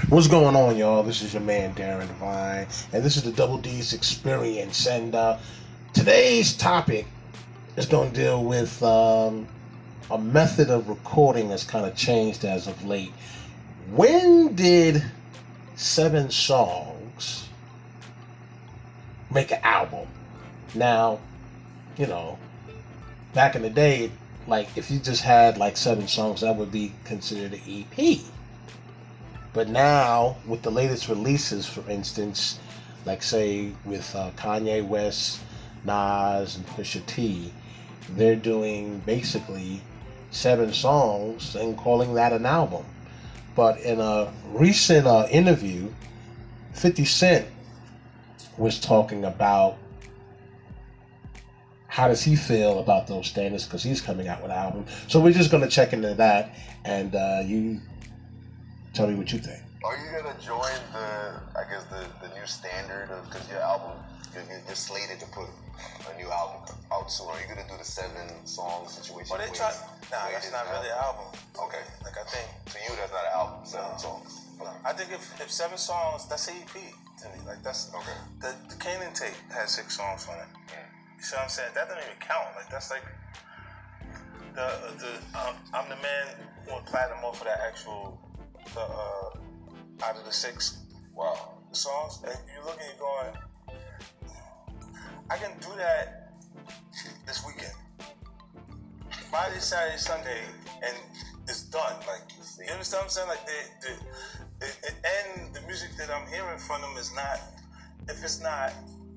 What's going on, y'all? This is your man, Darren Devine, and this is the Double D's Experience. And today's topic is going to deal with a method of recording that's kind of changed as of late. When did 7 songs make an album? Now, you know, back in the day, like if you just had like 7 songs, that would be considered an EP. But now, with the latest releases, for instance, like say with Kanye West, Nas, and Pusha T, they're doing basically 7 songs and calling that an album. But in a recent interview, 50 Cent was talking about how does he feel about those standards because he's coming out with an album. So we're just going to check into that, and you tell me what you think. Are you gonna join the new standard of, because your album, you're slated to put a new album out soon? Are you gonna do the 7 song situation? Well, that's not really an album. Okay. Like I think to you, that's not an album. 7 songs. No. I think if 7 songs, that's an EP to me. Like that's okay. The Kanan tape has 6 songs on it. Yeah. You see what I'm saying? That doesn't even count. Like that's like I'm the man who went platinum off of that actual. Out of the 6 songs, and you look and you're going, I can do that this weekend, Friday, Saturday, Sunday, and it's done. Like, you understand what I'm saying? Like and the music that I'm hearing from them is not, if it's not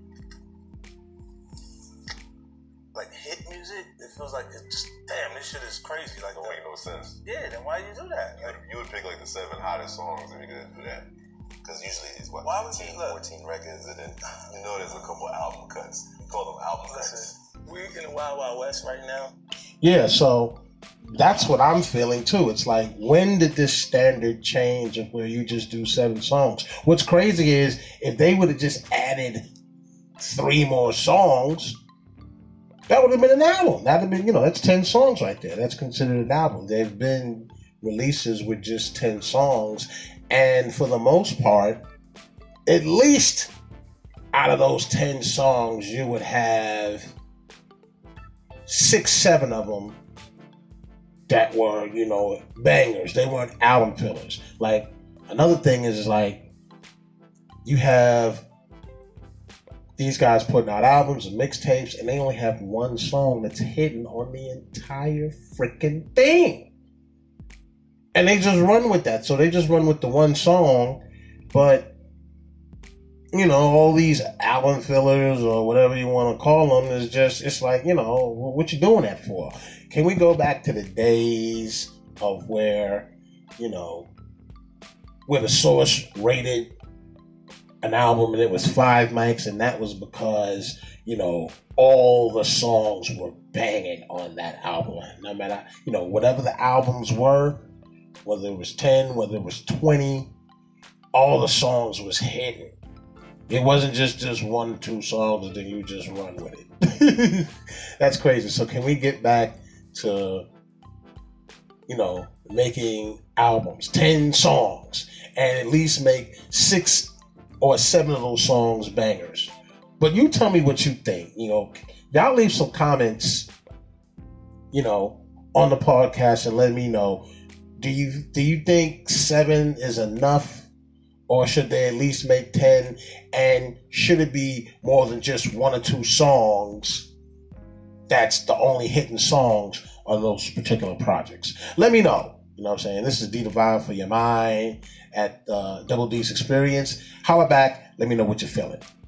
like hit music, it feels like it's just, damn, this shit is crazy. Like, don't make no sense. Yeah, then why you do that? Like, you would pick like the 7 hottest songs if you're gonna do that. Because usually it's what, why would 14 records, and then you know there's a couple album cuts. You call them album cuts. We're in the Wild Wild West right now. Yeah, so that's what I'm feeling too. It's like, when did this standard change of where you just do 7 songs? What's crazy is if they would have just added 3 more songs, that would have been an album. That would have been, that's 10 songs right there. That's considered an album. There have been releases with just 10 songs. And for the most part, at least out of those 10 songs, you would have 6, 7 of them that were, bangers. They weren't album fillers. Like, another thing is like, you have these guys putting out albums and mixtapes, and they only have 1 song that's hidden on the entire freaking thing. And they just run with that. So they just run with the 1 song, but, all these album fillers or whatever you want to call them is just, it's like, what you doing that for? Can we go back to the days of where, where the Source rated an album and it was 5 mics, and that was because, all the songs were banging on that album. No matter, whatever the albums were, whether it was 10, whether it was 20, all the songs was hidden. It wasn't just 1 or 2 songs and then you just run with it. That's crazy. So can we get back to, making albums, 10 songs, and at least make 6 or 7 of those songs bangers? But you tell me what you think. Y'all leave some comments, on the podcast and let me know. Do you think 7 is enough, or should they at least make 10? And should it be more than just 1 or 2 songs that's the only hitting songs on those particular projects? Let me know. You know what I'm saying? This is D Divine for your mind at Double D's Experience. Holla back. Let me know what you're feeling.